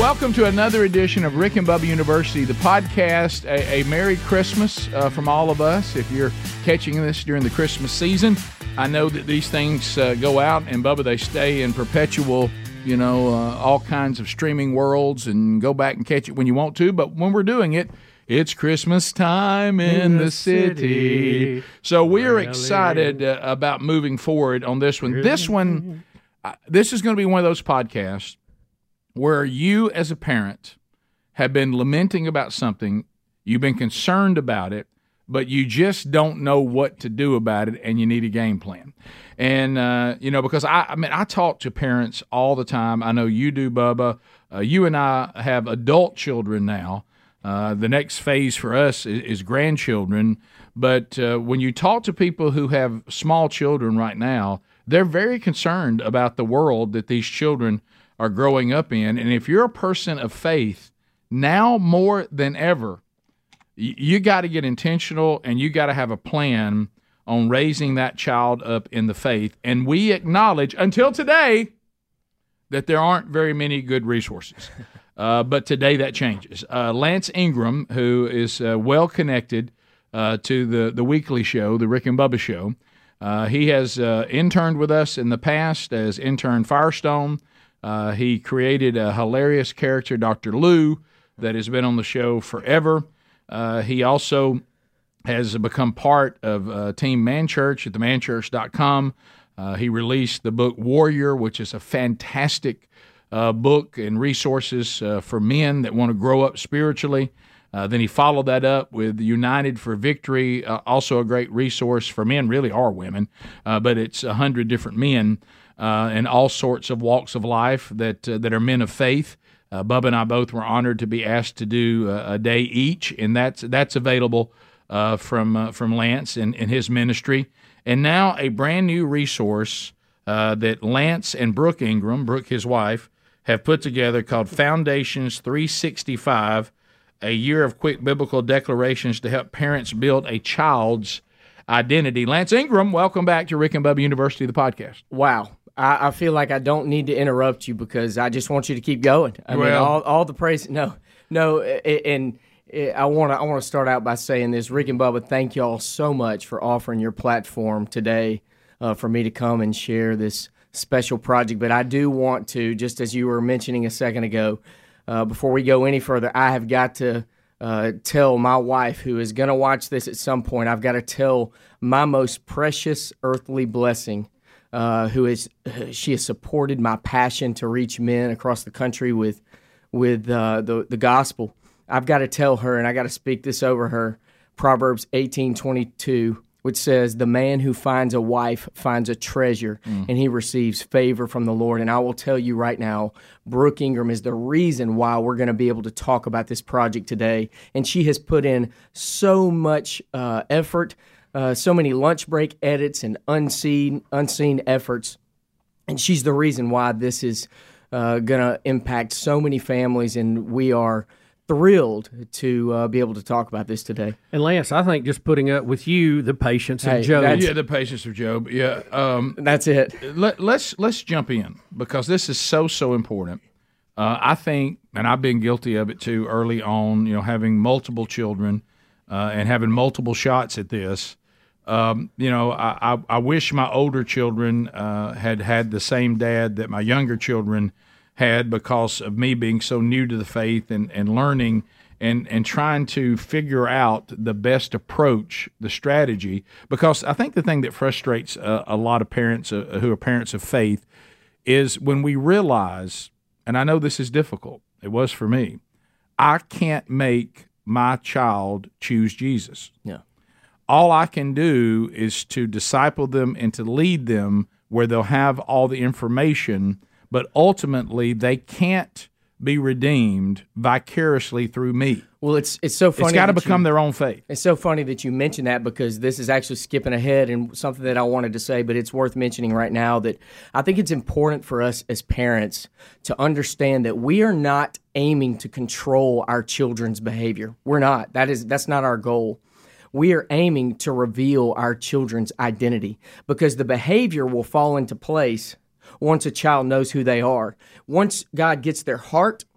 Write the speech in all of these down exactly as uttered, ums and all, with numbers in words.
Welcome to another edition of Rick and Bubba University, the podcast. A, a Merry Christmas uh, from all of us. If you're catching this during the Christmas season, I know that these things uh, go out, and Bubba, they stay in perpetual, you know, uh, all kinds of streaming worlds, and go back and catch it when you want to. But when we're doing it, it's Christmas time in, in the, the city. city. So we are excited uh, about moving forward on this one. This one, uh, this is going to be one of those podcasts where you as a parent have been lamenting about something, you've been concerned about it, but you just don't know what to do about it, and you need a game plan. And, uh, you know, because I, I mean, I talk to parents all the time. I know you do, Bubba. Uh, you and I have adult children now. Uh, the next phase for us is, is grandchildren. But uh, when you talk to people who have small children right now, they're very concerned about the world that these children are growing up in. And if you're a person of faith, now more than ever, you, you got to get intentional, and you got to have a plan on raising that child up in the faith. And we acknowledge, until today, that there aren't very many good resources. Uh, but today that changes. Uh, Lance Ingram, who is uh, well connected uh, to the, the weekly show, the Rick and Bubba Show, uh, he has uh, interned with us in the past as intern Firestone. Uh, he created a hilarious character, Doctor Lou, that has been on the show forever. Uh, he also has become part of uh, Team Man Church at the man church dot com. Uh, he released the book Warrior, which is a fantastic uh, book and resources uh, for men that want to grow up spiritually. Uh, then he followed that up with United for Victory, uh, also a great resource for men, really, or women, uh, but it's a hundred different men uh, in all sorts of walks of life that uh, that are men of faith. Uh, Bubba and I both were honored to be asked to do a, a day each, and that's that's available uh, from uh, from Lance and, and his ministry. And now a brand new resource uh, that Lance and Brooke Ingram, Brooke his wife, have put together called Foundations three sixty-five, a year of quick biblical declarations to help parents build a child's identity. Lance Ingram, welcome back to Rick and Bubba University, the podcast. Wow. I, I feel like I don't need to interrupt you because I just want you to keep going. I well, mean, all, all the praise. No, no, and I want to I want to start out by saying this. Rick and Bubba, thank y'all so much for offering your platform today uh, for me to come and share this special project. But I do want to, just as you were mentioning a second ago, uh, before we go any further, I have got to uh, tell my wife, who is going to watch this at some point, I've got to tell my most precious earthly blessing, Uh, who is she has supported my passion to reach men across the country with with uh, the the gospel. I've got to tell her, and I got to speak this over her. Proverbs eighteen twenty-two, which says, "The man who finds a wife finds a treasure, mm. and he receives favor from the Lord." And I will tell you right now, Brooke Ingram is the reason why we're going to be able to talk about this project today. And she has put in so much uh, effort. Uh, so many lunch break edits and unseen unseen efforts, and she's the reason why this is uh, going to impact so many families, and we are thrilled to uh, be able to talk about this today. And Lance, I think just putting up with you, the patience of hey, Job. Yeah, the patience of Job. Yeah, um, that's it. Let, let's let's jump in because this is so so important. Uh, I think, and I've been guilty of it too early on. You know, having multiple children uh, and having multiple shots at this. Um, you know, I, I, I wish my older children uh, had had the same dad that my younger children had because of me being so new to the faith and, and learning and, and trying to figure out the best approach, the strategy. Because I think the thing that frustrates a, a lot of parents uh, who are parents of faith is when we realize, and I know this is difficult, it was for me, I can't make my child choose Jesus. Yeah. All I can do is to disciple them and to lead them where they'll have all the information, but ultimately they can't be redeemed vicariously through me. Well, it's it's so funny. It's got to become you, their own faith. It's so funny that you mentioned that because this is actually skipping ahead and something that I wanted to say, but it's worth mentioning right now that I think it's important for us as parents to understand that we are not aiming to control our children's behavior. We're not. That is that's not our goal. We are aiming to reveal our children's identity because the behavior will fall into place once a child knows who they are. Once God gets their heart,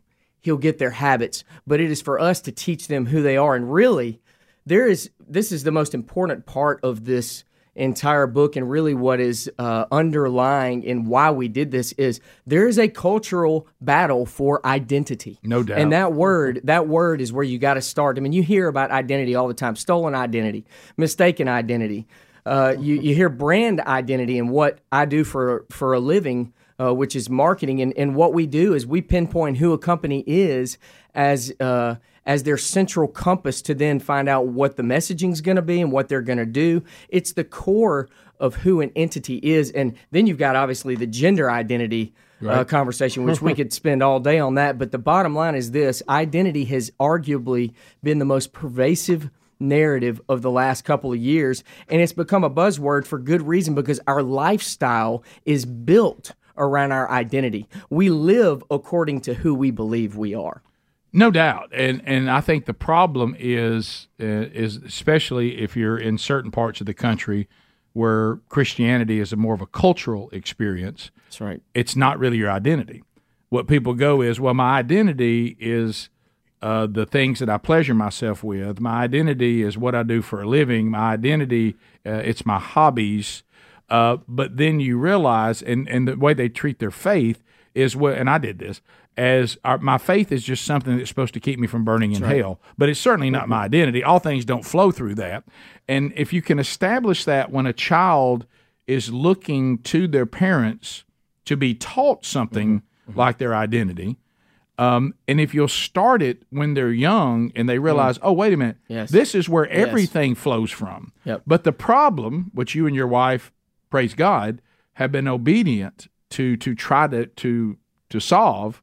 he'll get their habits, but it is for us to teach them who they are. And really, there is this is the most important part of this entire book, and really what is uh, underlying in why we did this is there is a cultural battle for identity. No doubt. And that word, that word is where you got to start. I mean, you hear about identity all the time: stolen identity, mistaken identity. Uh, you you hear brand identity, and what I do for for a living, uh, which is marketing, and and what we do is we pinpoint who a company is as uh, as their central compass to then find out what the messaging is going to be and what they're going to do. It's the core of who an entity is. And then you've got, obviously, the gender identity right. uh, conversation, which we could spend all day on that. But the bottom line is this: identity has arguably been the most pervasive narrative of the last couple of years, and it's become a buzzword for good reason, because our lifestyle is built around our identity. We live according to who we believe we are. No doubt, and and I think the problem is uh, is especially if you're in certain parts of the country where Christianity is a more of a cultural experience. That's right. It's not really your identity. What people go is, well, my identity is uh, the things that I pleasure myself with. My identity is what I do for a living. My identity, uh, it's my hobbies. Uh, but then you realize, and and the way they treat their faith is what, and I did this. As our, my faith is just something that's supposed to keep me from burning in right. hell, but it's certainly not my identity. All things don't flow through that. And if you can establish that when a child is looking to their parents to be taught something mm-hmm. like their identity, um, and if you'll start it when they're young and they realize, mm-hmm. oh, wait a minute, yes. this is where yes. everything flows from. Yep. But the problem, which you and your wife, praise God, have been obedient to to try to to to solve,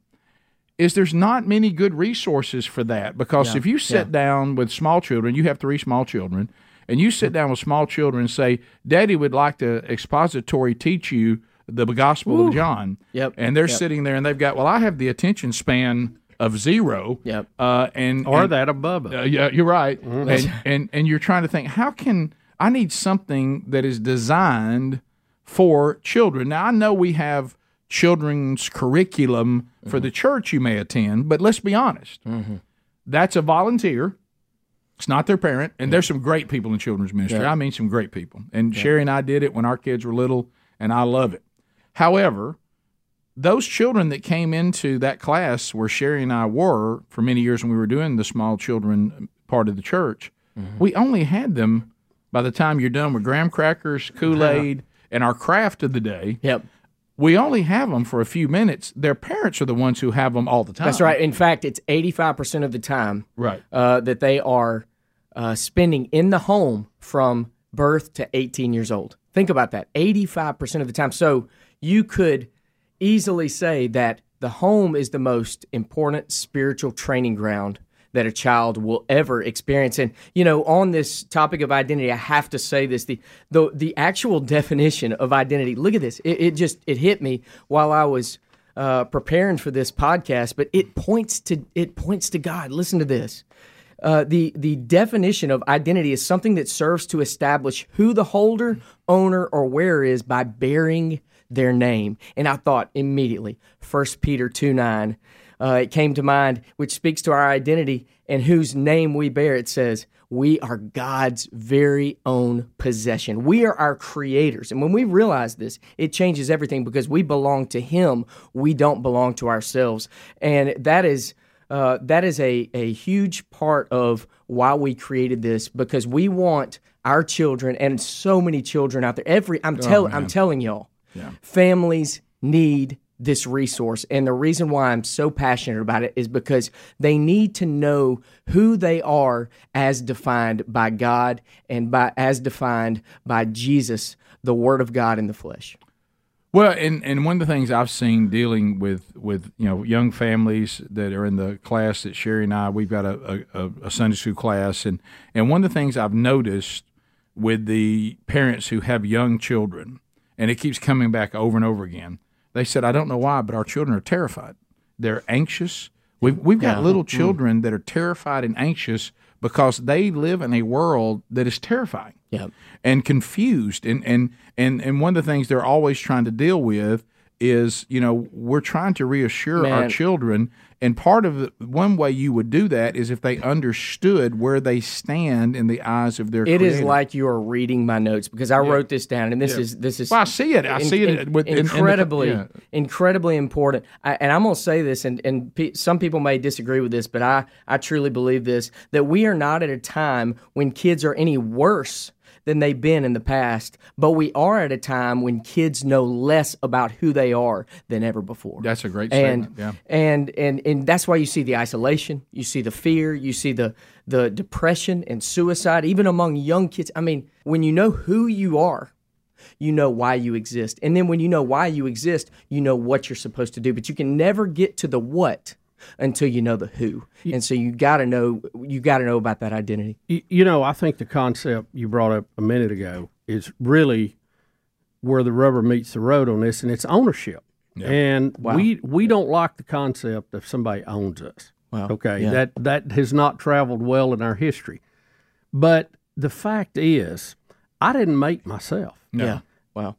is there's not many good resources for that. Because yeah. if you sit yeah. down with small children, you have three small children, and you sit down with small children and say, Daddy would like to expository teach you the Gospel Ooh. of John. Yep. And they're yep. sitting there and they've got, well, I have the attention span of zero. Yep. Uh, and Or and, that above it. Uh, yeah, you're right. Mm-hmm. And, and, and you're trying to think, how can, I need something that is designed for children. Now, I know we have children's curriculum for mm-hmm. the church you may attend, but let's be honest. Mm-hmm. That's a volunteer. It's not their parent. And yeah. there's some great people in children's ministry. Yeah. I mean, some great people. And yeah. Sherry and I did it when our kids were little, and I love it. However, those children that came into that class where Sherry and I were for many years when we were doing the small children part of the church, mm-hmm. we only had them by the time you're done with graham crackers, Kool-Aid, yeah. and our craft of the day. Yep. We only have them for a few minutes. Their parents are the ones who have them all the time. That's right. In fact, it's eighty-five percent of the time right. uh, that they are uh, spending in the home from birth to eighteen years old. Think about that, eighty-five percent of the time. So you could easily say that the home is the most important spiritual training ground that a child will ever experience. And, you know, on this topic of identity, I have to say this, the the, the actual definition of identity, look at this. It, it just, it hit me while I was uh, preparing for this podcast, but it points to, it points to God. Listen to this. Uh, the, the definition of identity is something that serves to establish who the holder, owner, or wearer is by bearing their name. And I thought immediately, First Peter two nine, Uh, it came to mind, which speaks to our identity and whose name we bear. It says, we are God's very own possession. We are our creators. And when we realize this, it changes everything, because we belong to Him. We don't belong to ourselves. And that is uh, that is a, a huge part of why we created this, because we want our children, and so many children out there, every I'm, tell, oh, I'm telling y'all, yeah. families need this resource. And the reason why I'm so passionate about it is because they need to know who they are as defined by God and by as defined by Jesus, the Word of God in the flesh. Well, and, and one of the things I've seen dealing with, with you know young families that are in the class that Sherry and I, we've got a, a, a Sunday school class, and, and one of the things I've noticed with the parents who have young children, and it keeps coming back over and over again, they said, I don't know why, but our children are terrified. They're anxious. We've, we've got yeah. little children mm. that are terrified and anxious because they live in a world that is terrifying yeah. and confused. And, and, and, and one of the things they're always trying to deal with is, you know, we're trying to reassure Man. our children. And part of the, one way you would do that is if they understood where they stand in the eyes of their It Creator. is like you are reading my notes because I Yeah. wrote this down, and this Yeah. is this is. Well, I see it. I in- see it in- with- in- in the- incredibly, yeah. incredibly important. I, and I'm going to say this, and and pe- some people may disagree with this, but I I truly believe this, that we are not at a time when kids are any worse than they've been in the past, but we are at a time when kids know less about who they are than ever before. That's a great and, statement. Yeah. And and and that's why you see the isolation, you see the fear, you see the the depression and suicide, even among young kids. I mean, when you know who you are, you know why you exist. And then when you know why you exist, you know what you're supposed to do. But you can never get to the what until you know the who. And so you got to know you got to know about that identity. You, you know, I think the concept you brought up a minute ago is really where the rubber meets the road on this, and it's ownership. Yeah. And Wow. we we don't like the concept of somebody owns us. Wow. Okay, Yeah. that that has not traveled well in our history. But the fact is, I didn't make myself. No. Yeah. Wow.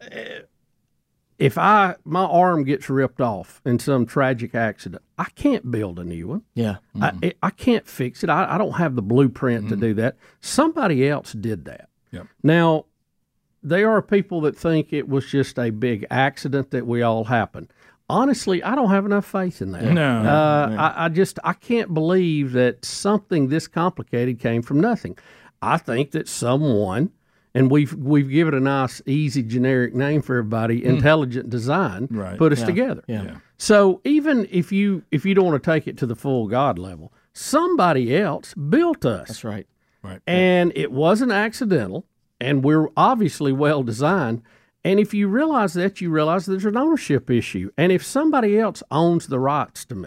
If I my arm gets ripped off in some tragic accident, I can't build a new one. Yeah. I, I can't fix it. I, I don't have the blueprint to do that. Somebody else did that. Yep. Now, there are people that think it was just a big accident that we all happened. Honestly, I don't have enough faith in that. No. Uh, I, I just I can't believe that something this complicated came from nothing. I think that someone, and we've we've given a nice, easy, generic name for everybody, intelligent design, Right. put us Yeah. together. Yeah. Yeah. So even if you if you don't want to take it to the full God level, somebody else built us. That's right. Right. And it wasn't accidental, and we're obviously well designed. And if you realize that, you realize there's an ownership issue. And if somebody else owns the rights to me,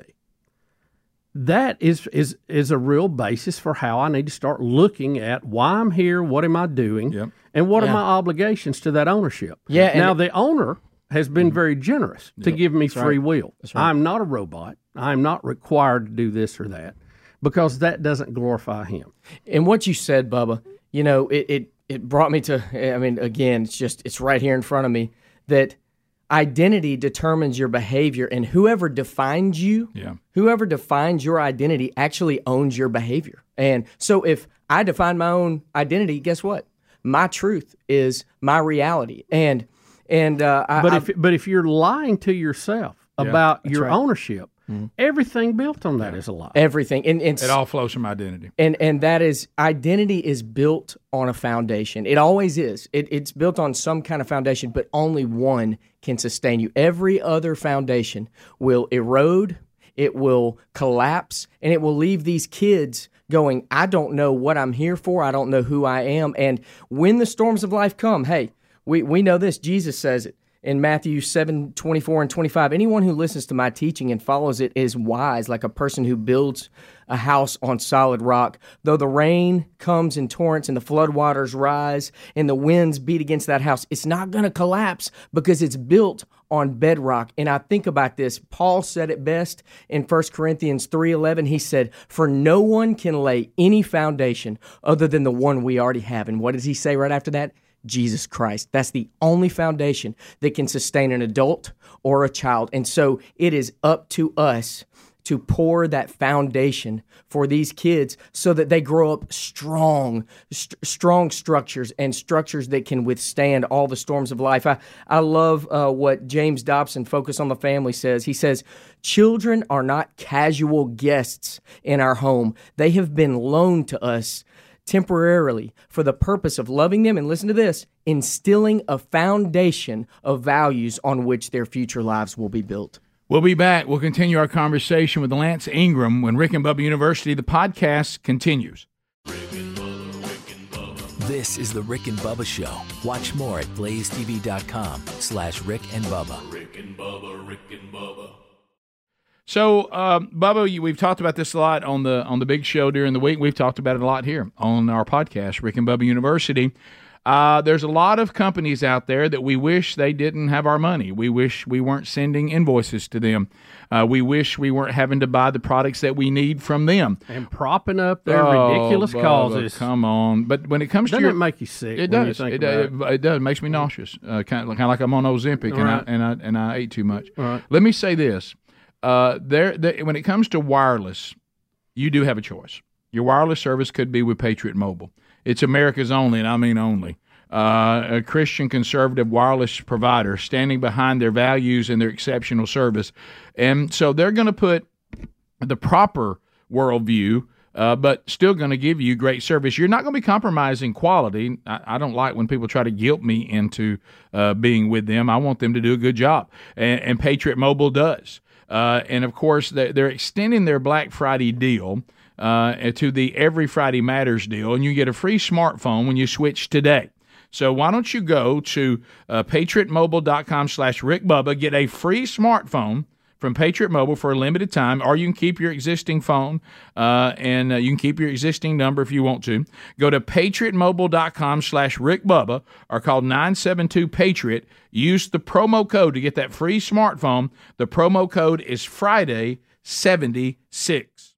that is is is a real basis for how I need to start looking at why I'm here, what am I doing, Yep. and what Yeah. are my obligations to that ownership. Yeah, and Now, it- the owner has been very generous to give me free will. right. I'm not a robot. I'm not required to do this or that because that doesn't glorify him. And what you said, Bubba, you know, it, it, it brought me to, I mean, again, it's just, it's right here in front of me that identity determines your behavior, and whoever defines you, Yeah. whoever defines your identity actually owns your behavior. And so if I define my own identity, guess what? My truth is my reality. And, and, uh, I, But I- if but if you're lying to yourself about your right. ownership, everything built on that is a lie. everything, and, and It all flows from identity. And and that is, identity is built on a foundation. It always is. It, it's built on some kind of foundation, but only one can sustain you. Every other foundation will erode, it will collapse, and it will leave these kids going, I don't know what I'm here for. I don't know who I am. And when the storms of life come, hey, we, we know this. Jesus says it. In Matthew seven, twenty-four and twenty-five, anyone who listens to my teaching and follows it is wise, like a person who builds a house on solid rock. Though the rain comes in torrents and the floodwaters rise and the winds beat against that house, it's not going to collapse because it's built on bedrock. And I think about this. Paul said it best in First Corinthians three eleven. He said, for no one can lay any foundation other than the one we already have. And what does he say right after that? Jesus Christ. That's the only foundation that can sustain an adult or a child. And so it is up to us to pour that foundation for these kids so that they grow up strong, st- strong structures and structures that can withstand all the storms of life. I, I love uh, what James Dobson, Focus on the Family, says. He says, children are not casual guests in our home. They have been loaned to us temporarily for the purpose of loving them, and listen to this, instilling a foundation of values on which their future lives will be built. We'll be back. We'll continue our conversation with Lance Ingram when Rick and Bubba University, the podcast, continues. This is the Rick and Bubba Show. Watch more at blaze t v dot com slash Rick and Bubba. Rick and Bubba, Rick and Bubba. So, um, Bubba, you, we've talked about this a lot on the on the big show during the week. We've talked about it a lot here on our podcast, Rick and Bubba University. Uh, there's a lot of companies out there that we wish they didn't have our money. We wish we weren't sending invoices to them. Uh, we wish we weren't having to buy the products that we need from them. And propping up their oh, ridiculous Bubba, causes. Come on. But when it comes Doesn't to your... it make you sick? It when does. You think It, about it, it does. It makes me nauseous. Uh, kind, of, kind of like I'm on Ozempic and, Right. I, and, I, and I ate too much. Right. Let me say this. Uh, there, there, when it comes to wireless, you do have a choice. Your wireless service could be with Patriot Mobile. It's America's only, and I mean only, uh, a Christian conservative wireless provider standing behind their values and their exceptional service. And so they're going to put the proper worldview, uh, but still going to give you great service. You're not going to be compromising quality. I, I don't like when people try to guilt me into uh, being with them. I want them to do a good job, and, and Patriot Mobile does. Uh, and, of course, they're, they're extending their Black Friday deal uh, to the Every Friday Matters deal, and you get a free smartphone when you switch today. So why don't you go to uh, patriotmobile.com slash Rick Bubba, get a free smartphone from Patriot Mobile for a limited time, or you can keep your existing phone, uh, and uh, you can keep your existing number if you want to. Go to patriotmobile.com slash Rick Bubba or call nine seven two Patriot. Use the promo code to get that free smartphone. The promo code is Friday seventy-six.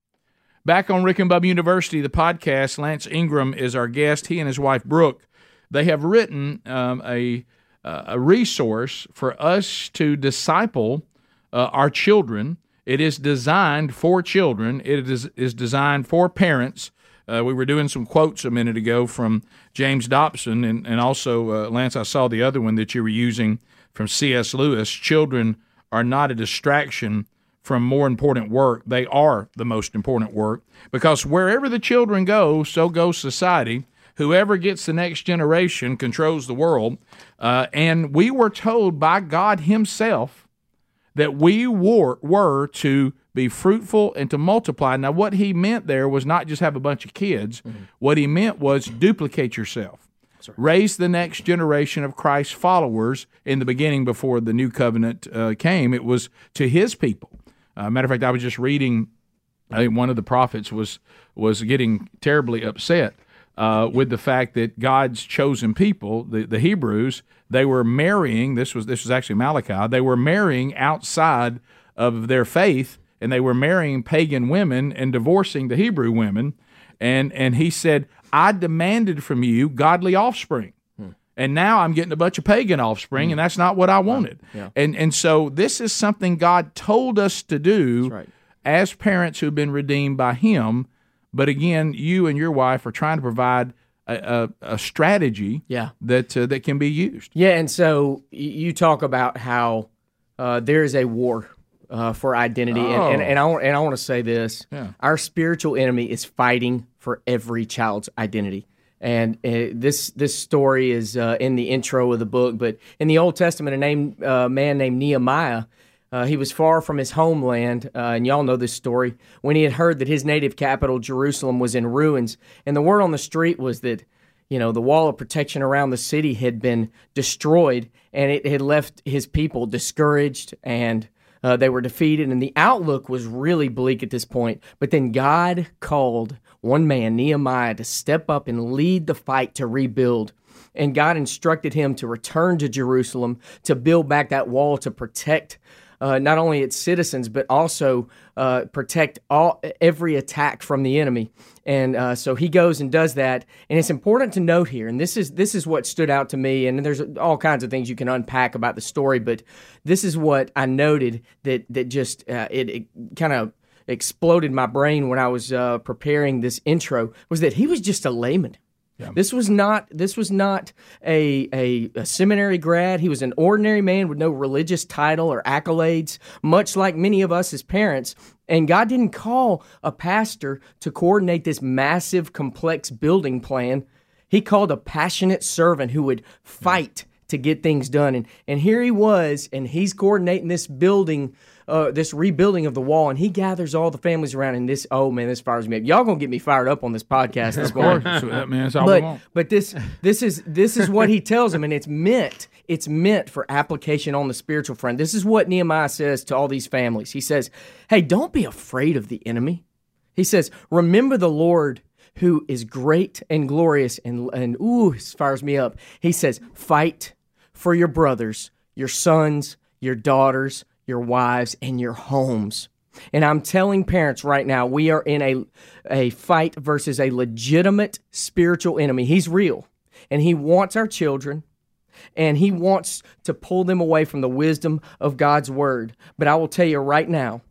Back on Rick and Bubba University, the podcast, Lance Ingram is our guest. He and his wife, Brooke, they have written um, a, uh, a resource for us to disciple uh, our children. It is designed for children. It is, is designed for parents. Uh, we were doing some quotes a minute ago from James Dobson, and, and also, uh, Lance, I saw the other one that you were using from C S. Lewis. Children are not a distraction from more important work. They are the most important work, because wherever the children go, so goes society. Whoever gets the next generation controls the world. Uh, and we were told by God himself that we were, were to be fruitful and to multiply. Now, what he meant there was not just have a bunch of kids. Mm-hmm. What he meant was duplicate yourself. Right. Raise the next generation of Christ's followers. In the beginning, before the new covenant uh, came, it was to his people. Uh, matter of fact, I was just reading, I think one of the prophets was was getting terribly upset uh, with the fact that God's chosen people, the, the Hebrews, they were marrying, this was this was actually Malachi, they were marrying outside of their faith, and they were marrying pagan women and divorcing the Hebrew women. And, and he said, I demanded from you godly offspring. And now I'm getting a bunch of pagan offspring, mm. and that's not what I wanted. Yeah. And and so this is something God told us to do right. as parents who've been redeemed by him. But again, you and your wife are trying to provide a, a, a strategy yeah. that uh, that can be used. Yeah, and so you talk about how uh, there is a war uh, for identity. Oh. And, and, and I, and I want to say this. Yeah. Our spiritual enemy is fighting for every child's identity. And uh, this this story is uh, in the intro of the book. But in the Old Testament, a name, uh, man named Nehemiah, uh, he was far from his homeland, uh, and y'all know this story, when he had heard that his native capital, Jerusalem, was in ruins. And the word on the street was that, you know, the wall of protection around the city had been destroyed, and it had left his people discouraged, and uh, they were defeated, and the outlook was really bleak at this point. But then God called one man, Nehemiah, to step up and lead the fight to rebuild. And God instructed him to return to Jerusalem, to build back that wall, to protect uh, not only its citizens, but also uh, protect all every attack from the enemy. And uh, so he goes and does that. And it's important to note here, and this is this is what stood out to me, and there's all kinds of things you can unpack about the story, but this is what I noted that, that just uh, it, it kind of exploded my brain when I was uh, preparing this intro, was that he was just a layman. Yeah. This was not this was not a, a a seminary grad. He was an ordinary man with no religious title or accolades, much like many of us as parents. And God didn't call a pastor to coordinate this massive, complex building plan. He called a passionate servant who would fight yeah. to get things done. And and here he was, and he's coordinating this building Uh, this rebuilding of the wall, and he gathers all the families around. And this, oh man, this fires me up. Y'all gonna get me fired up on this podcast this morning. Of course, man, that's all but, we want. But this, this is this is what he tells them, and it's meant it's meant for application on the spiritual front. This is what Nehemiah says to all these families. He says, "Hey, don't be afraid of the enemy." He says, "Remember the Lord who is great and glorious, and, and ooh, it fires me up. He says, fight for your brothers, your sons, your daughters, your wives, and your homes. And I'm telling parents right now, we are in a, a fight versus a legitimate spiritual enemy. He's real, and he wants our children, and he wants to pull them away from the wisdom of God's word. But I will tell you right now,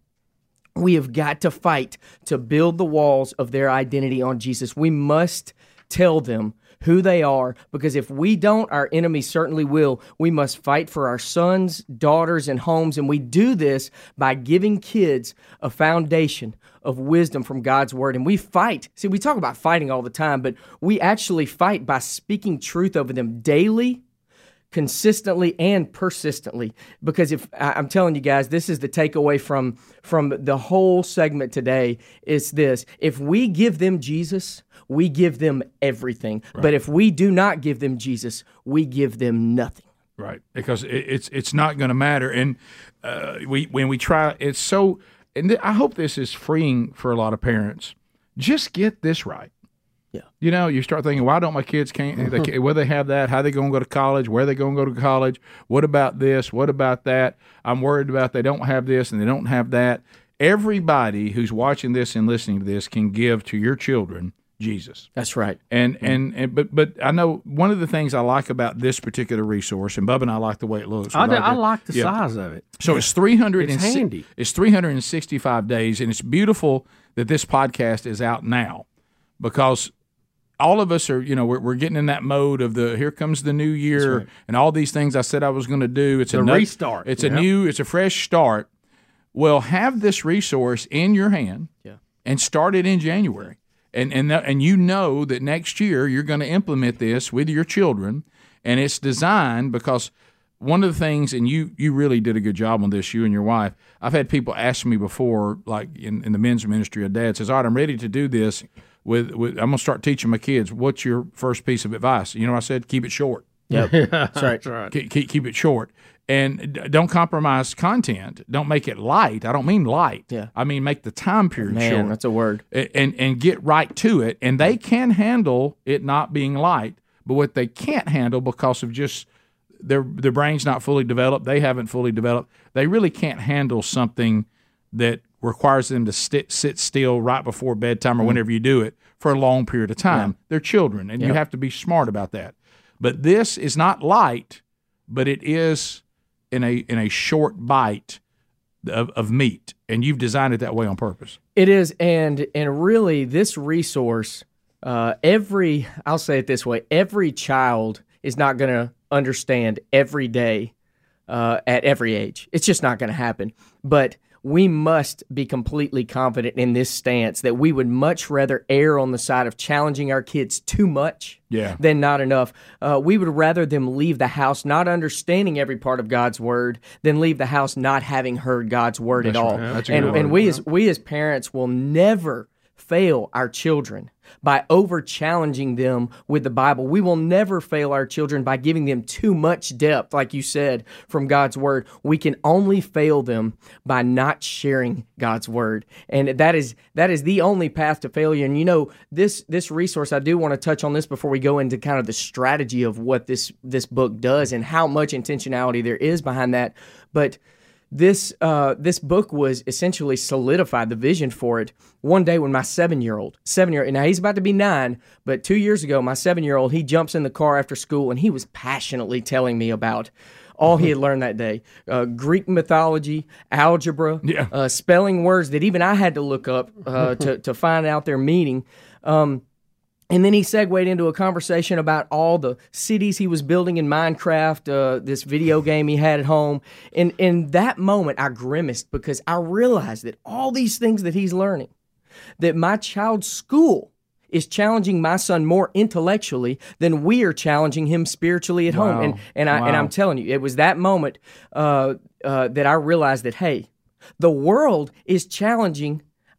we have got to fight to build the walls of their identity on Jesus. We must tell them who they are, because if we don't, our enemy certainly will. We must fight for our sons, daughters, and homes, and we do this by giving kids a foundation of wisdom from God's word. And we fight. See, we talk about fighting all the time, but we actually fight by speaking truth over them daily, consistently, and persistently. Because if I'm telling you guys, this is the takeaway from, from the whole segment today, is this: if we give them Jesus, we give them everything. Right. But if we do not give them Jesus, we give them nothing. Right, because it, it's it's not going to matter. And uh, we when we try, it's so. And th- I hope this is freeing for a lot of parents. Just get this right. Yeah. You know, you start thinking, why don't my kids can't? They can't, will they have that? How are they going to go to college? Where are they going to go to college? What about this? What about that? I'm worried about they don't have this and they don't have that. Everybody who's watching this and listening to this can give to your children Jesus. That's right. And, and and but but I know one of the things I like about this particular resource, and Bubba and I like the way it looks. I, like I it. like the yeah. size of it. So it's three hundred. It's handy. It's three hundred sixty-five days, and it's beautiful that this podcast is out now, because all of us are, you know, we're, we're getting in that mode of the here comes the new year, right, and all these things I said I was going to do. It's the a nut, restart. It's yep. a new. It's a fresh start. Well, have this resource in your hand, yeah, and start it in January. And and th- and you know that next year you're going to implement this with your children, and it's designed because one of the things, and you you really did a good job on this, you and your wife. I've had people ask me before, like in, in the men's ministry, a dad says, all right, I'm ready to do this. With, with I'm going to start teaching my kids. What's your first piece of advice? You know, I said, keep it short. Yep, that's right. That's right. Keep, keep, keep it short. And don't compromise content. Don't make it light. I don't mean light. Yeah. I mean make the time period Man, short. that's a word. And and get right to it. And they can handle it not being light. But what they can't handle, because of just their their brain's not fully developed, they haven't fully developed, they really can't handle something that requires them to sit, sit still right before bedtime or mm. whenever you do it for a long period of time. Yeah. They're children, and yep. you have to be smart about that. But this is not light, but it is in a in a short bite of, of meat, and you've designed it that way on purpose. It is, and and really, this resource, uh, every I'll say it this way: every child is not going to understand every day uh, at every age. It's just not going to happen. But we must be completely confident in this stance that we would much rather err on the side of challenging our kids too much yeah. than not enough. Uh, we would rather them leave the house not understanding every part of God's word than leave the house not having heard God's word That's at all. Right. That's and and and we as we as parents will never fail our children by over challenging them with the Bible. We will never fail our children by giving them too much depth, like you said, from God's word. We can only fail them by not sharing God's word. And that is that is the only path to failure. And you know, this this resource, I do want to touch on this before we go into kind of the strategy of what this this book does and how much intentionality there is behind that. But This uh, this book was essentially solidified, the vision for it, one day when my seven-year-old, seven-year-old, now he's about to be nine, but two years ago, my seven-year-old, he jumps in the car after school, and he was passionately telling me about all he had learned that day. Uh, Greek mythology, algebra, yeah. uh, spelling words that even I had to look up uh, to, to find out their meaning. Um And then he segued into a conversation about all the cities he was building in Minecraft, uh, this video game he had at home. And in that moment, I grimaced because I realized that all these things that he's learning, that my child's school is challenging my son more intellectually than we are challenging him spiritually at wow. home. And and I wow. and I'm telling you, it was that moment uh, uh, that I realized that, hey, the world is challenging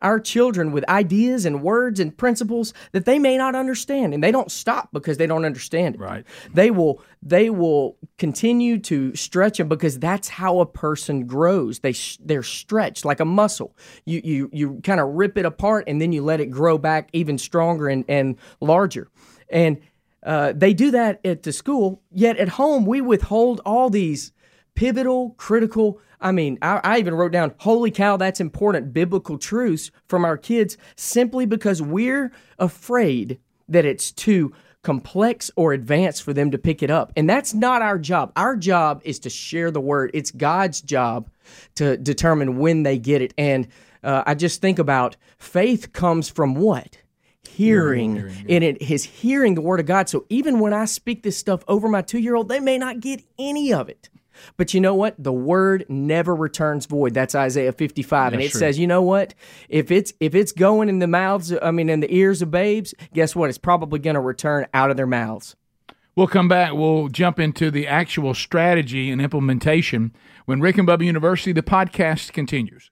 our children with ideas and words and principles that they may not understand, and they don't stop because they don't understand it. Right. They will they will continue to stretch them because that's how a person grows. They sh- they're stretched like a muscle. You you you kind of rip it apart and then you let it grow back even stronger and, and larger. And uh, they do that at the school. Yet at home we withhold all these pivotal, critical, I mean, I, I even wrote down, holy cow, that's important biblical truths from our kids simply because we're afraid that it's too complex or advanced for them to pick it up. And that's not our job. Our job is to share the word. It's God's job to determine when they get it. And uh, I just think about faith comes from what? Hearing, hearing, hearing and it is hearing the word of God. So even when I speak this stuff over my two-year-old, they may not get any of it. But you know what? The word never returns void. That's Isaiah fifty-five. That's and it true. says, you know what? If it's if it's going in the mouths, I mean, in the ears of babes, guess what? It's probably going to return out of their mouths. We'll come back. We'll jump into the actual strategy and implementation when Rick and Bubba University, the podcast, continues.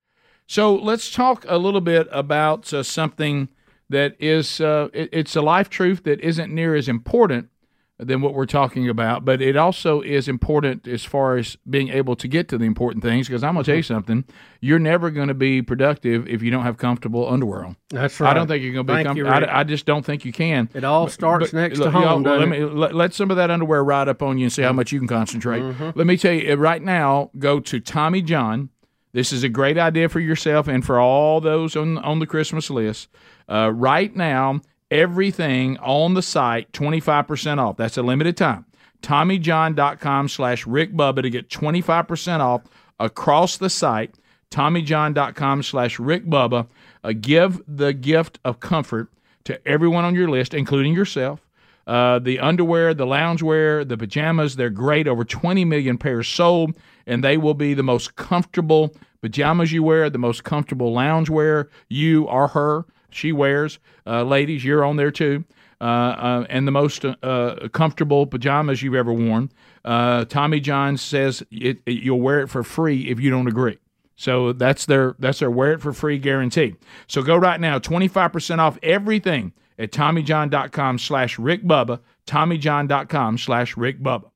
So let's talk a little bit about uh, something that is, uh, it, it's a life truth that isn't near as important than what we're talking about, but it also is important as far as being able to get to the important things, because I'm going to tell you something, you're never going to be productive if you don't have comfortable underwear on. That's right. I don't think you're going to be comfortable. I, I just don't think you can. It all starts but, next but, to home, well, let, doesn't me, it? let, let some of that underwear ride up on you and see how much you can concentrate. Mm-hmm. Let me tell you, right now, go to Tommy John. This is a great idea for yourself and for all those on, on the Christmas list. Uh, right now, everything on the site, twenty-five percent off. That's a limited time. TommyJohn.com slash Rick Bubba to get twenty-five percent off across the site. TommyJohn.com slash Rick Bubba. Uh, give the gift of comfort to everyone on your list, including yourself. Uh, the underwear, the loungewear, the pajamas, they're great. Over twenty million pairs sold, and they will be the most comfortable pajamas you wear, the most comfortable loungewear you or her. She wears. Uh, ladies, you're on there too. Uh, uh, and the most uh, comfortable pajamas you've ever worn. Uh, Tommy John says it, it, you'll wear it for free if you don't agree. So that's their that's their wear it for free guarantee. So go right now, twenty-five percent off everything at TommyJohn.com slash Rick Bubba, TommyJohn.com slash Rick Bubba.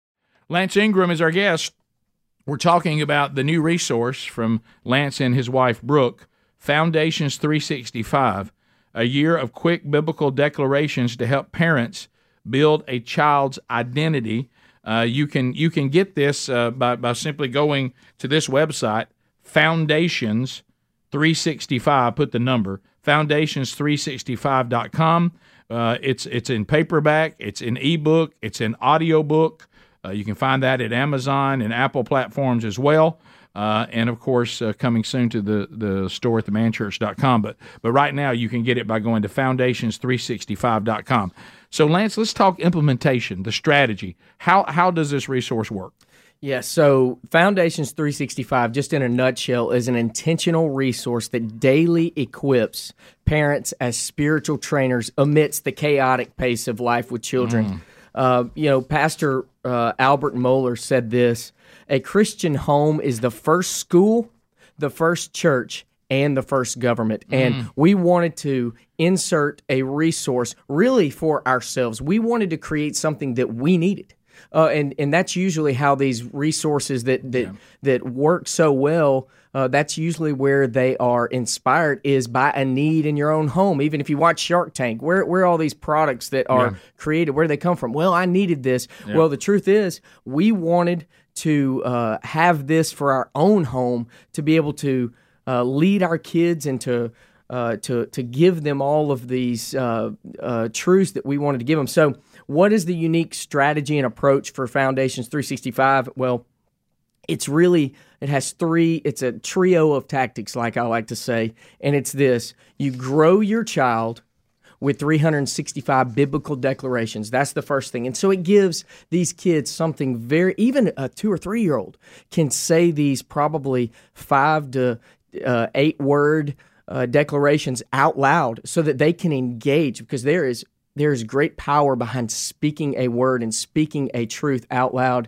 Lance Ingram is our guest. We're talking about the new resource from Lance and his wife, Brooke, Foundations three sixty-five, a year of quick biblical declarations to help parents build a child's identity. Uh, you can you can get this uh, by, by simply going to this website, Foundations three sixty-five, put the number, Foundations three sixty-five dot com. Uh, it's, it's in paperback, it's in ebook, it's in audiobook. Uh, you can find that at Amazon and Apple platforms as well. Uh, and, of course, uh, coming soon to the, the store at the man church dot com. But but right now you can get it by going to Foundations three sixty-five dot com. So, Lance, let's talk implementation, the strategy. How how does this resource work? Yeah, so Foundations three sixty-five, just in a nutshell, is an intentional resource that daily equips parents as spiritual trainers amidst the chaotic pace of life with children. Mm. Uh, you know, Pastor uh, Albert Mohler said this, a Christian home is the first school, the first church, and the first government. Mm. And we wanted to insert a resource really for ourselves. We wanted to create something that we needed. Uh, and, and that's usually how these resources that that, yeah. that work so well, uh, that's usually where they are inspired, is by a need in your own home. Even if you watch Shark Tank, where, where are all these products that are yeah. created, where do they come from? Well, I needed this. Yeah. Well, the truth is, we wanted to uh, have this for our own home, to be able to uh, lead our kids and to, uh, to, to give them all of these uh, uh, truths that we wanted to give them. So what is the unique strategy and approach for Foundations three sixty-five? Well, it's really, it has three, it's a trio of tactics, like I like to say, and it's this. You grow your child with three hundred sixty-five biblical declarations. That's the first thing. And so it gives these kids something very, even a two or three-year-old can say these probably five to uh, eight word uh, declarations out loud so that they can engage, because there is There is great power behind speaking a word and speaking a truth out loud.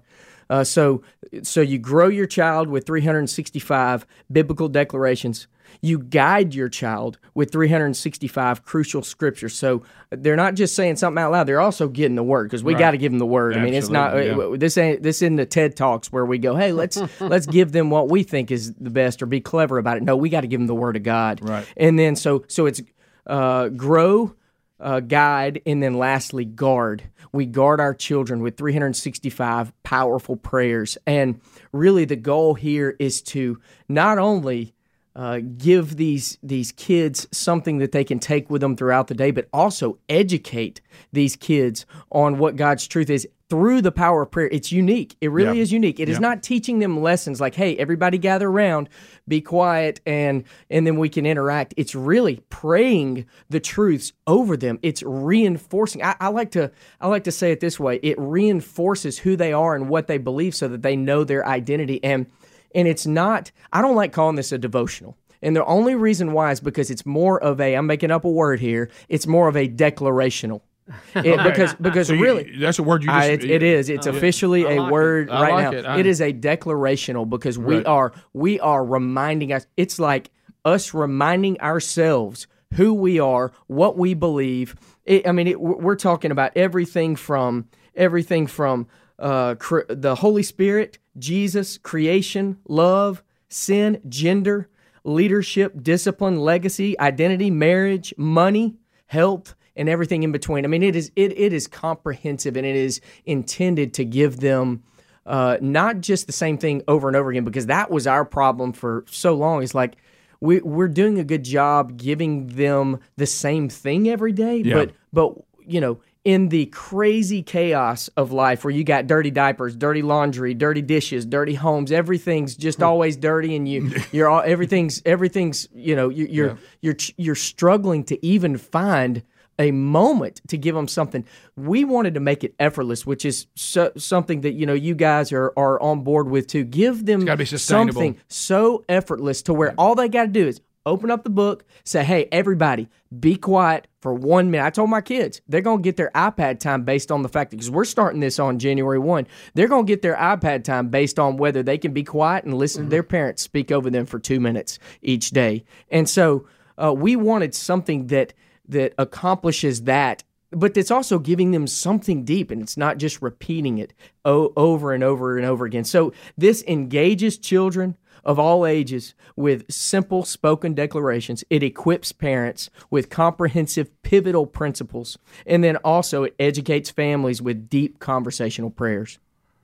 Uh, so, so you grow your child with three hundred sixty-five biblical declarations. You guide your child with three hundred sixty-five crucial scriptures. So they're not just saying something out loud; they're also getting the word, because we Right. got to give them the word. I mean, it's not Absolutely, uh, this ain't this isn't the TED Talks where we go, "Hey, let's let's give them what we think is the best," or be clever about it. No, we got to give them the word of God. Right. And then so so it's uh, grow, uh, guide, and then lastly guard. We guard our children with three hundred sixty-five powerful prayers, and really the goal here is to not only Uh, give these these kids something that they can take with them throughout the day, but also educate these kids on what God's truth is through the power of prayer. It's unique. It really Yeah. is unique. It is Yeah. not teaching them lessons like, hey, everybody gather around, be quiet, and and then we can interact. It's really praying the truths over them. It's reinforcing. I, I like to I like to say it this way. It reinforces who they are and what they believe, so that they know their identity. And And it's not, I don't like calling this a devotional. And the only reason why is because it's more of a, I'm making up a word here, it's more of a declarational. It, because because So you- really, that's a word you just. I, it, it is. It's officially I a like word it. I right like now. it. I- It is a declarational, because we Right. are we are reminding us. It's like us reminding ourselves who we are, what we believe. It, I mean, it, we're talking about everything from everything from uh, cr- the Holy Spirit, Jesus, creation, love, sin, gender, leadership, discipline, legacy, identity, marriage, money, health, and everything in between. I mean, it is it it is comprehensive, and it is intended to give them uh, not just the same thing over and over again, because that was our problem for so long. It's like we we're doing a good job giving them the same thing every day, Yeah. but but you know, in the crazy chaos of life where you got dirty diapers, dirty laundry, dirty dishes, dirty homes, everything's just always dirty, and you you're all everything's everything's you know you, you're Yeah. you're you're struggling to even find a moment to give them something. We wanted to make it effortless, which is so, something that you know you guys are are on board with too. Give them gotta be sustainable. something so effortless to where all they got to do is open up the book, say, "Hey, everybody, be quiet for one minute." I told my kids they're going to get their iPad time based on the fact that, because we're starting this on January first, they're going to get their iPad time based on whether they can be quiet and listen to their parents speak over them for two minutes each day. And so uh, we wanted something that that accomplishes that, but it's also giving them something deep, and it's not just repeating it o- over and over and over again. So this engages children of all ages with simple spoken declarations. It equips parents with comprehensive, pivotal principles, and then also it educates families with deep conversational prayers.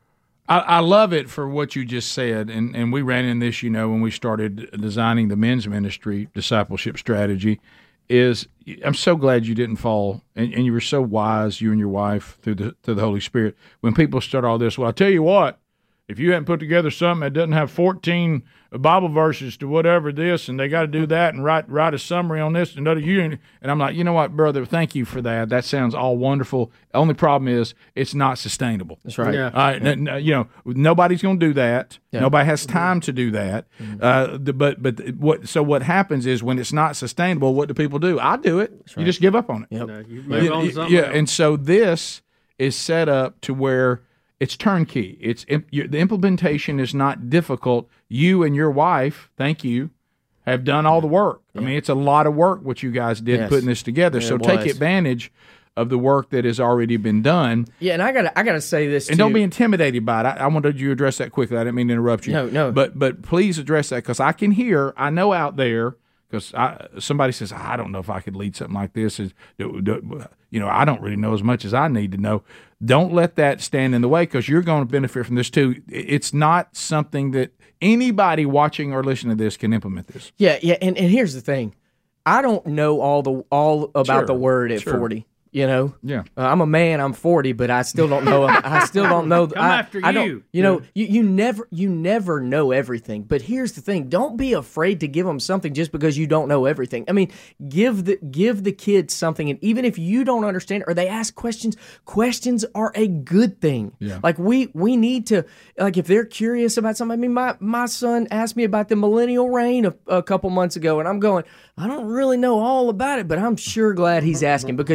I, I love it for what you just said, and, and we ran in this, you know, when we started designing the men's ministry discipleship strategy. Is I'm so glad you didn't fall, and, and you were so wise, you and your wife, through the through the Holy Spirit. When people start all this, well, I tell you what, if you hadn't put together something that doesn't have fourteen Bible verses to whatever this, and they got to do that and write write a summary on this and other, you and I'm like, you know what, brother, thank you for that. That sounds all wonderful. The only problem is it's not sustainable. That's right. Yeah. All right, n- n- you know, nobody's going to do that. Yeah. Nobody has time to do that. Uh, the, but but what? So what happens is when it's not sustainable, what do people do? I do it. You just give up on it. Yep. No, you move on to Yeah, something yeah, else. and so this is set up to where it's turnkey. It's imp- you- the implementation is not difficult. You and your wife, thank you, have done all the work. I mean, it's a lot of work what you guys did Yes. putting this together. Yeah, so it take was. advantage of the work that has already been done, Yeah, and I gotta I gotta say this and too. don't be intimidated by it. I, I wanted you to address that quickly. I didn't mean to interrupt you. No, no. But but please address that, because I can hear. I know out there. Because somebody says, I don't know if I could lead something like this. Is you know, I don't really know as much as I need to know. Don't let that stand in the way, because you're going to benefit from this too. It's not something that anybody watching or listening to this can implement this. Yeah, yeah, and, and here's the thing. I don't know all the all about Sure, the word at sure. forty. You know, Yeah. uh, I'm a man. I'm forty, but I still don't know. I still don't know. Come I, after I don't, you. You know, you, you never you never know everything. But here's the thing: don't be afraid to give them something just because you don't know everything. I mean, give the give the kids something, and even if you don't understand it or they ask questions, questions are a good thing. Yeah. Like we we need to like if they're curious about something. I mean, my my son asked me about the millennial reign a, a couple months ago, and I'm going, I don't really know all about it, but I'm sure glad he's asking, because you Yeah, know what?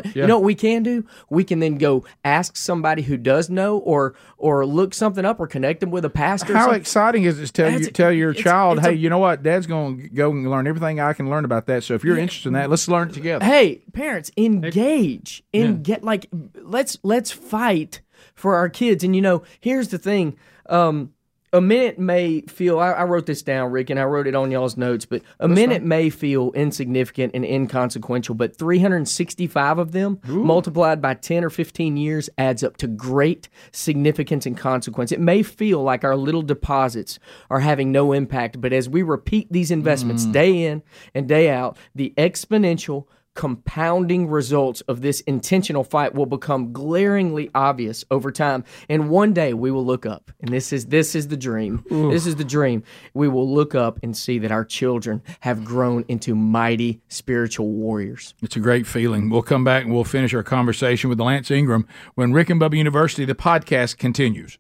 what? Yeah. You know what we can do? We can then go ask somebody who does know, or or look something up, or connect them with a pastor. How or exciting is it to tell That's- you tell your it's- child, it's hey, a- you know what? Dad's going to go and learn everything I can learn about that. So if you're Yeah. interested in that, let's learn it together. Hey, parents, engage. In get like let's let's fight for our kids. And you know, here's the thing. Um, a minute may feel. I, I wrote this down, Rick, and I wrote it on y'all's notes. But a minute may feel insignificant and inconsequential, but three hundred sixty-five of them multiplied by ten or fifteen years adds up to great significance and consequence. It may feel like our little deposits are having no impact, but as we repeat these investments day in and day out, the exponential compounding results of this intentional fight will become glaringly obvious over time, and one day we will look up, and this is this is the dream. This is the dream. We will look up and see that our children have grown into mighty spiritual warriors. It's a great feeling. We'll come back and we'll finish our conversation with Lance Ingram when Rick and Bubba University, the podcast, continues.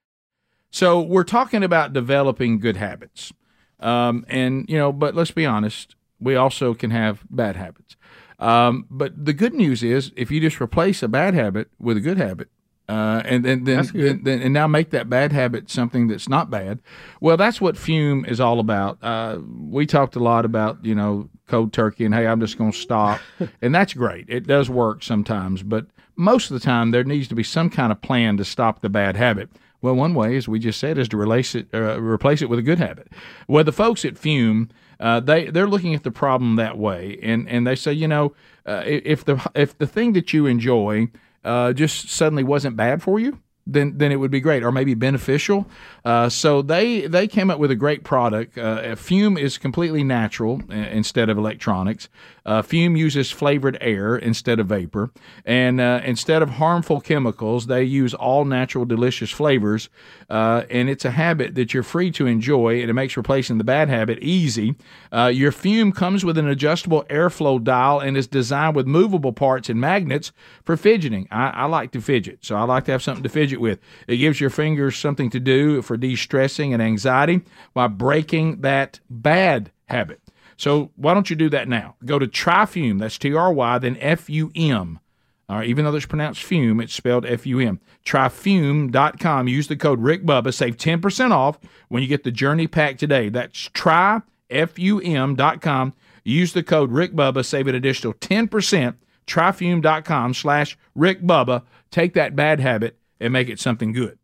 So we're talking about developing good habits. Um, and, you know, but let's be honest, we also can have bad habits. Um, but the good news is if you just replace a bad habit with a good habit, uh, and then, then, then, then and now make that bad habit something that's not bad. Well, that's what Fume is all about. Uh, we talked a lot about, you know, cold turkey and, hey, I'm just going to stop. And that's great. It does work sometimes. But most of the time, there needs to be some kind of plan to stop the bad habit. Well, one way, as we just said, is to replace it, uh, replace it with a good habit. Well, the folks at Fume, uh, they they're looking at the problem that way, and, and they say, you know, uh, if the if the thing that you enjoy uh, just suddenly wasn't bad for you, then then it would be great, or maybe beneficial. Uh, so they they came up with a great product. Uh, Fume is completely natural uh, instead of electronics. Uh, Fume uses flavored air instead of vapor, and uh, instead of harmful chemicals, they use all natural, delicious flavors. Uh, and it's a habit that you're free to enjoy, and it makes replacing the bad habit easy. Uh, your Fume comes with an adjustable airflow dial and is designed with movable parts and magnets for fidgeting. I, I like to fidget, so I like to have something to fidget with. It gives your fingers something to do for de-stressing and anxiety while breaking that bad habit. So why don't you do that now? Go to TryFume, that's T R Y, then F U M. All right, even though it's pronounced fume, it's spelled F U M. Try fume dot com. Use the code Rick Bubba. Save ten percent off when you get the Journey Pack today. That's try F U M dot com. Use the code Rick Bubba. Save an additional ten percent. try fume dot com slash Rick Bubba. Take that bad habit and make it something good.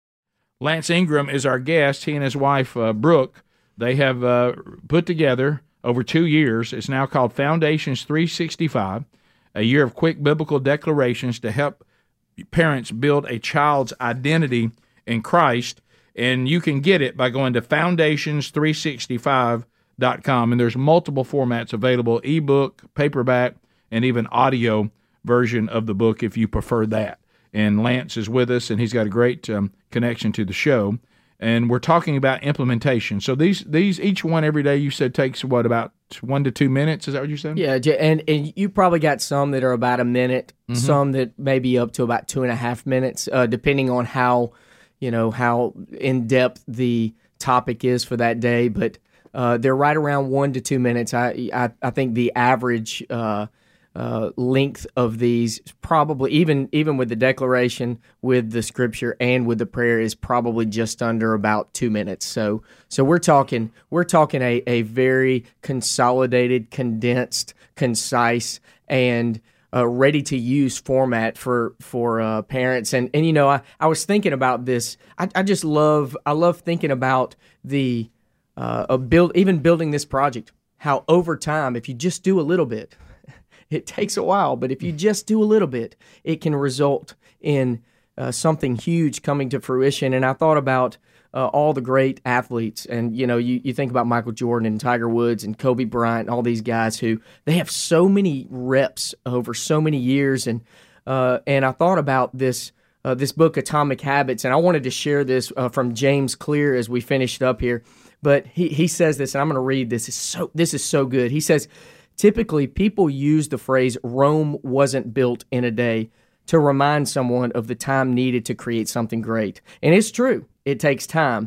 Lance Ingram is our guest. He and his wife, uh, Brooke, they have uh, put together over two years. It's now called Foundations three sixty-five, a year of quick biblical declarations to help parents build a child's identity in Christ. And you can get it by going to foundations three sixty-five dot com. And there's multiple formats available, ebook, paperback, and even audio version of the book if you prefer that. And Lance is with us, and he's got a great um, connection to the show. And we're talking about implementation. So these, these each one every day, you said takes, what, about one to two minutes? Is that what you said? Yeah, and, and you probably got some that are about a minute, mm-hmm. some that may be up to about two and a half minutes, uh, depending on how, you know, how in-depth the topic is for that day. But uh, they're right around one to two minutes. I I, I think the average uh, uh, length of these, probably even even with the declaration, with the scripture, and with the prayer, is probably just under about two minutes. So so we're talking we're talking a, a very consolidated, condensed, concise, and uh, ready to use format for for uh, parents. And and you know I, I was thinking about this. I, I just love I love thinking about the uh, build even building this project. How over time, if you just do a little bit. It takes a while, but if you just do a little bit, it can result in uh, something huge coming to fruition. And I thought about uh, all the great athletes, and you know, you, you think about Michael Jordan and Tiger Woods and Kobe Bryant and all these guys who they have so many reps over so many years. And uh, and I thought about this uh, this book, Atomic Habits, and I wanted to share this uh, from James Clear as we finished up here. But he he says this, and I'm going to read this. It's so this is so good. He says, typically, people use the phrase Rome wasn't built in a day to remind someone of the time needed to create something great. And it's true. It takes time.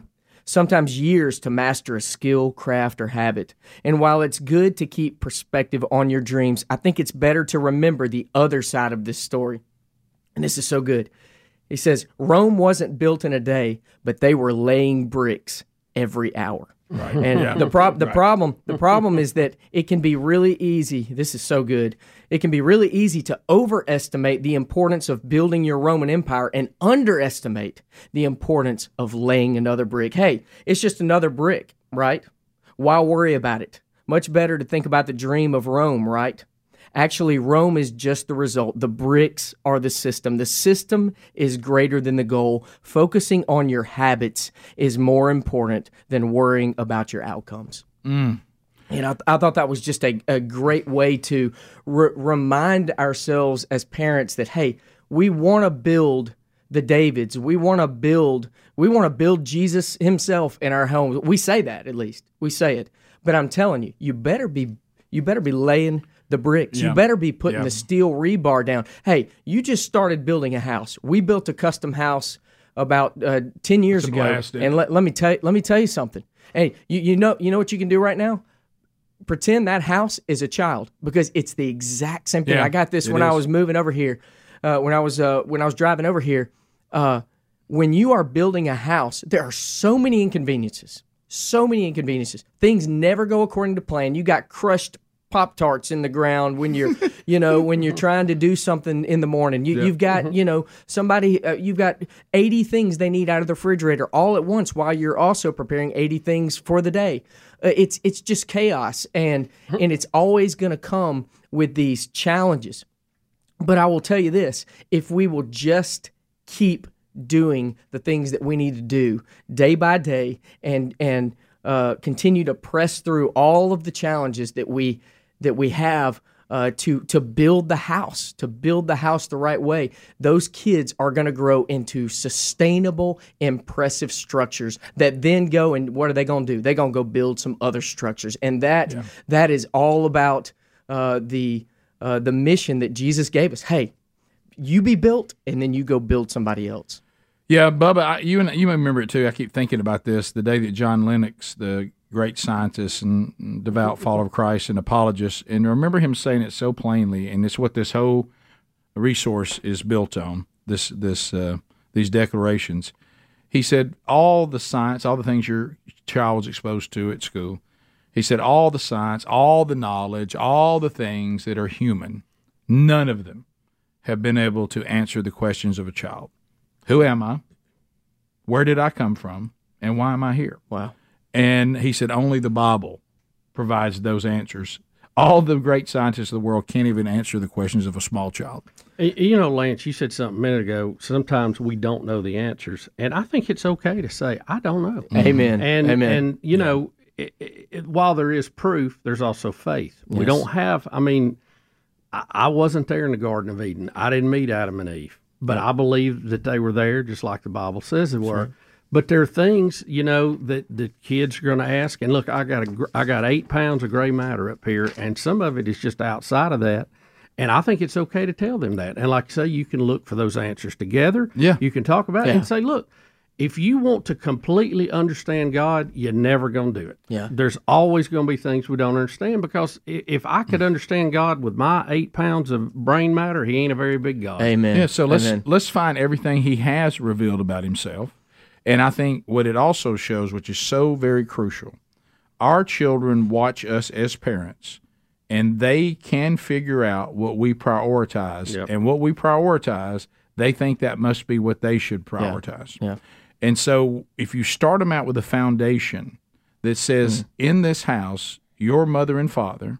sometimes years to master a skill, craft, or habit. And while it's good to keep perspective on your dreams, I think it's better to remember the other side of this story. And this is so good. He says, Rome wasn't built in a day, but they were laying bricks every hour. Right. And yeah. the, prob- the right. problem the problem is that it can be really easy. This is so good. It can be really easy to overestimate the importance of building your Roman Empire and underestimate the importance of laying another brick. Hey, it's just another brick, right? Why worry about it? Much better to think about the dream of Rome, right? Actually, Rome is just the result. The bricks are the system. The system is greater than the goal. Focusing on your habits is more important than worrying about your outcomes. Mm. And I, I thought that was just a, a great way to re- remind ourselves as parents that, hey, we want to build the Davids. We want to build, we want to build Jesus himself in our homes. We say that, at least. We say it. But I'm telling you, you better be, you better be laying the bricks. Yeah. You better be putting yeah. the steel rebar down. Hey, you just started building a house. We built a custom house about uh, ten years ago. Blast, and let, let me tell you, let me tell you something. Hey, you, you know you know what you can do right now? Pretend that house is a child, because it's the exact same thing. Yeah, I got this when is. I was moving over here. Uh, when I was uh, when I was driving over here. Uh, when you are building a house, there are so many inconveniences. So many inconveniences. Things never go according to plan. You got crushed Pop-Tarts in the ground when you're, you know, when you're trying to do something in the morning. You, yeah. You've got, mm-hmm. you know, somebody, uh, you've got eighty things they need out of the refrigerator all at once while you're also preparing eighty things for the day. Uh, it's it's just chaos, and and it's always going to come with these challenges. But I will tell you this, if we will just keep doing the things that we need to do day by day and and uh, continue to press through all of the challenges that we that we have uh, to to build the house, to build the house the right way, those kids are going to grow into sustainable, impressive structures that then go and what are they going to do? They're going to go build some other structures, and that yeah. that is all about uh, the uh, the mission that Jesus gave us. Hey, you be built, and then you go build somebody else. Yeah, Bubba, I, you and you may remember it too. I keep thinking about this the day that John Lennox, the great scientist and devout follower of Christ and apologist, and I remember him saying it so plainly, and it's what this whole resource is built on. This, this, uh, these declarations. He said all the science, all the things your child was exposed to at school. He said all the science, all the knowledge, all the things that are human, none of them have been able to answer the questions of a child. Who am I? Where did I come from? And why am I here? Wow. And he said only the Bible provides those answers. All the great scientists of the world can't even answer the questions of a small child. You know, Lance, you said something a minute ago. Sometimes we don't know the answers. And I think it's okay to say, I don't know. Amen. And, Amen. and you yeah. know, it, it, while there is proof, there's also faith. Yes. We don't have, I mean, I, I wasn't there in the Garden of Eden. I didn't meet Adam and Eve. But I believe that they were there, just like the Bible says they were. Sure. But there are things, you know, that the kids are going to ask. And look, I got a, I got eight pounds of gray matter up here, and some of it is just outside of that. And I think it's okay to tell them that. And like I say, you can look for those answers together. Yeah. You can talk about yeah. it and say, look, if you want to completely understand God, you're never going to do it. Yeah. There's always going to be things we don't understand, because if I could understand God with my eight pounds of brain matter, he ain't a very big God. Amen. Yeah, so let's Amen. let's find everything he has revealed about himself. And I think what it also shows, which is so very crucial, our children watch us as parents, and they can figure out what we prioritize. Yep. And what we prioritize, they think that must be what they should prioritize. Yeah. yeah. And so if you start them out with a foundation that says, mm. in this house, your mother and father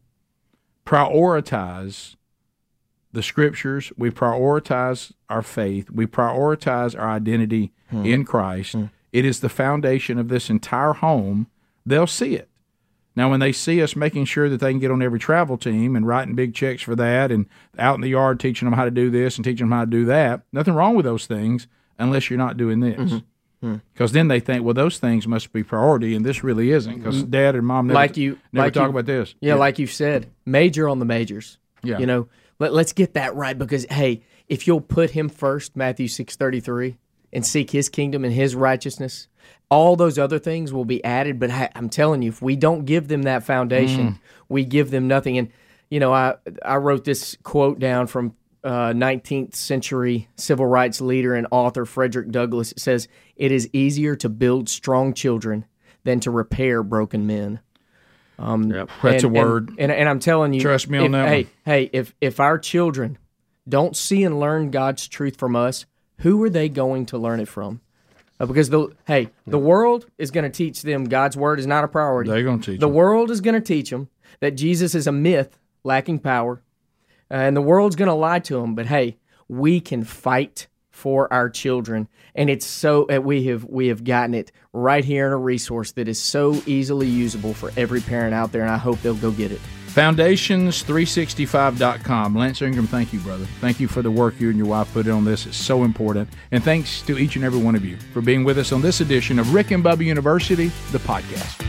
prioritize the scriptures, we prioritize our faith, we prioritize our identity mm. in Christ, mm. it is the foundation of this entire home, they'll see it. Now, when they see us making sure that they can get on every travel team and writing big checks for that and out in the yard teaching them how to do this and teaching them how to do that, nothing wrong with those things unless you're not doing this. Mm-hmm. Because then they think, well, those things must be priority, and this really isn't. Because Dad and Mom never, like you, never like talk you, about this. Yeah, yeah, like you've said, major on the majors. Yeah. You know, let, let's get that right, because, hey, if you'll put him first, Matthew six thirty-three, and seek his kingdom and his righteousness, All those other things will be added, but I, I'm telling you, if we don't give them that foundation, mm. we give them nothing. And, you know, I, I wrote this quote down from uh, nineteenth century civil rights leader and author Frederick Douglass. It says, "It is easier to build strong children than to repair broken men." Um, yep, that's and, a word. And, and, and I'm telling you, trust me on if, that hey, one. Hey, if, if our children don't see and learn God's truth from us, who are they going to learn it from? Uh, because, the hey, the world is going to teach them God's word is not a priority. They're going to teach The them. world is going to teach them that Jesus is a myth lacking power, uh, and the world's going to lie to them. But, hey, we can fight for our children, and it's so uh, we have we have gotten it right here in a resource that is so easily usable for every parent out there, and I hope they'll go get it. Foundations three sixty-five dot com. Lance Ingram, thank you, brother. Thank you for the work you and your wife put in on this. It's so important. And thanks to each and every one of you for being with us on this edition of Rick and Bubba University, the podcast.